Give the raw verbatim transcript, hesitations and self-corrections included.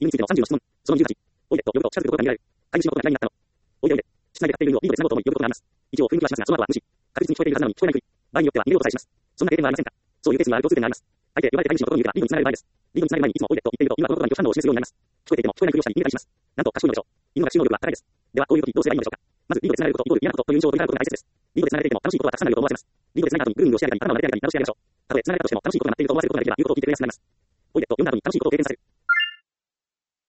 犬についてのさんじゅうの質問。そのにじゅうはち。おいでと呼ぶと近づくことが見られる。飼い主のことが嫌いになったの。おいでおいで。室内で飼っている犬をリードでつなごうと思い呼ぶことがあります。一応雰囲気はしますが、その後は無視。確実に聞こえているはずなのに聞こえないふり。場合によっては逃げようとさえします。そんな経験はありませんか？そういうケースにはある共通点があります。相手、呼ばれて飼い主のことを見るからリードにつながる場合です。リードにつながる前にいつもおいでと言っていると犬はこのことに反応を示すようになります。聞こえていても聞こえないふりをしたり逃げたりします。なんと賢いのでしょう。犬の学習能力は高いです。では、こういう時どうすればいいのでしょうか。まず、リードでつながることイコール嫌なことという印象を取り払うことが大切です。リードでつながれていても楽しいことはたくさんあると思わせます。リードでつながった後にグルーミングをしてあげたり、頭を撫でてあげたり、楽しくやりましょう。たとえつながれたとしても楽しいことが待っていると思わせることができれば言うことを聞いてくれやすくなります。おいでと呼んだ後に楽しいことを経験させる。